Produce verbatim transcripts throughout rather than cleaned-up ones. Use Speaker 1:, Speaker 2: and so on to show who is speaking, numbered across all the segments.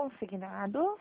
Speaker 1: consignado.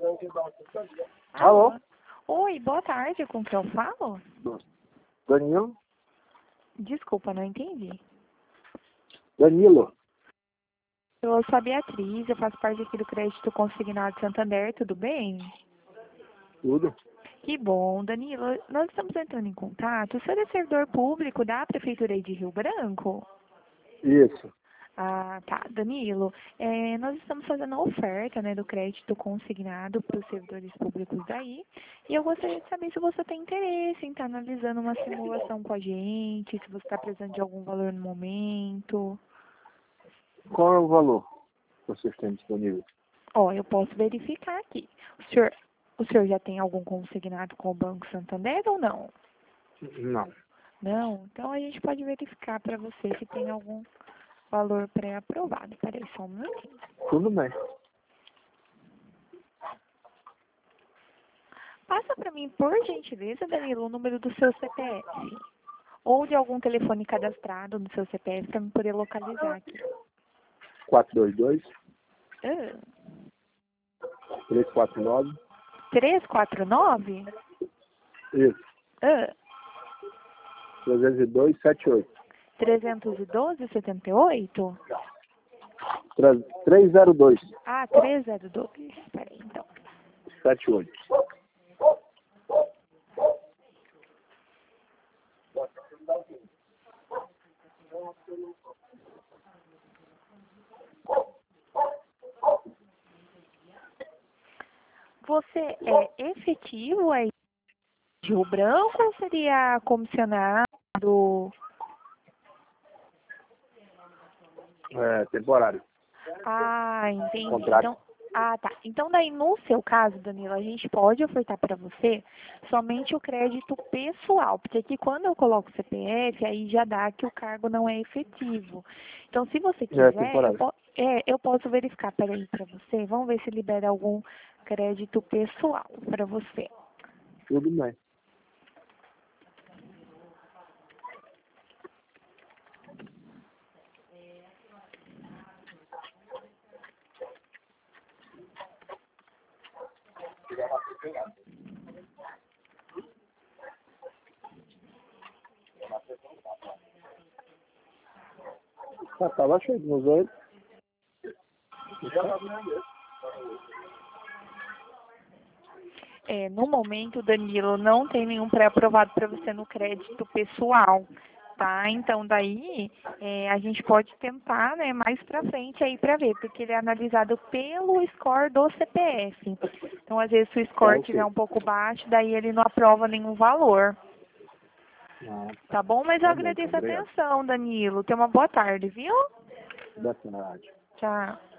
Speaker 2: Alô?
Speaker 1: Oi, boa tarde, com quem eu falo?
Speaker 2: Danilo?
Speaker 1: Desculpa, não entendi.
Speaker 2: Danilo.
Speaker 1: Eu sou a Beatriz, eu faço parte aqui do Crédito Consignado Santander, tudo bem?
Speaker 2: Tudo?
Speaker 1: Que bom, Danilo. Nós estamos entrando em contato. O senhor é servidor público da Prefeitura aí de Rio Branco?
Speaker 2: Isso.
Speaker 1: Ah, tá. Danilo, é, nós estamos fazendo a oferta, né, do crédito consignado para os servidores públicos daí. E eu gostaria de saber se você tem interesse em estar analisando uma simulação com a gente, se você está precisando de algum valor no momento.
Speaker 2: Qual é o valor que vocês têm disponível?
Speaker 1: Ó, eu posso verificar aqui. O senhor, o senhor já tem algum consignado com o Banco Santander ou não?
Speaker 2: Não.
Speaker 1: Não? Então a gente pode verificar para você se tem algum valor pré-aprovado. Peraí, só um minutinho.
Speaker 2: Tudo bem.
Speaker 1: Passa para mim, por gentileza, Danilo, o número do seu C P F. Ou de algum telefone cadastrado no seu C P F para eu poder localizar aqui.
Speaker 2: quatro dois dois,
Speaker 1: Ah,
Speaker 2: três quatro nove.
Speaker 1: três quatro nove?
Speaker 2: Isso.
Speaker 1: Ah,
Speaker 2: trezentos e dois, setenta e oito.
Speaker 1: trezentos e doze, setenta e oito?
Speaker 2: trezentos e dois,
Speaker 1: Ah, trezentos e dois. Peraí, então.
Speaker 2: setenta e oito.
Speaker 1: Você é efetivo aí de Rio Branco ou seria comissionado?
Speaker 2: É, temporário.
Speaker 1: Ah, entendi.
Speaker 2: Contrato.
Speaker 1: Então, ah, tá. Então, daí, no seu caso, Danilo, a gente pode ofertar para você somente o crédito pessoal, porque aqui quando eu coloco o C P F, aí já dá que o cargo não é efetivo. Então, se você
Speaker 2: É,
Speaker 1: quiser, eu,
Speaker 2: temporário.
Speaker 1: po é, eu posso verificar, peraí, para você. Vamos ver se libera algum crédito pessoal para você.
Speaker 2: Tudo bem. Ah, tava cheio nos olhos.
Speaker 1: É, no momento, Danilo, não tem nenhum pré-aprovado para você no crédito pessoal, tá? Então, daí, é, a gente pode tentar, né, mais para frente aí para ver, porque ele é analisado pelo score do C P F. Então, às vezes, se o score
Speaker 2: Tá,
Speaker 1: estiver
Speaker 2: ok.
Speaker 1: um pouco baixo, daí ele não aprova nenhum valor,
Speaker 2: Ah,
Speaker 1: tá bom? Mas eu
Speaker 2: tá bom, então.
Speaker 1: agradeço a
Speaker 2: Obrigado.
Speaker 1: atenção, Danilo. Tenha uma boa tarde, viu?
Speaker 2: Da cidade.
Speaker 1: Tchau.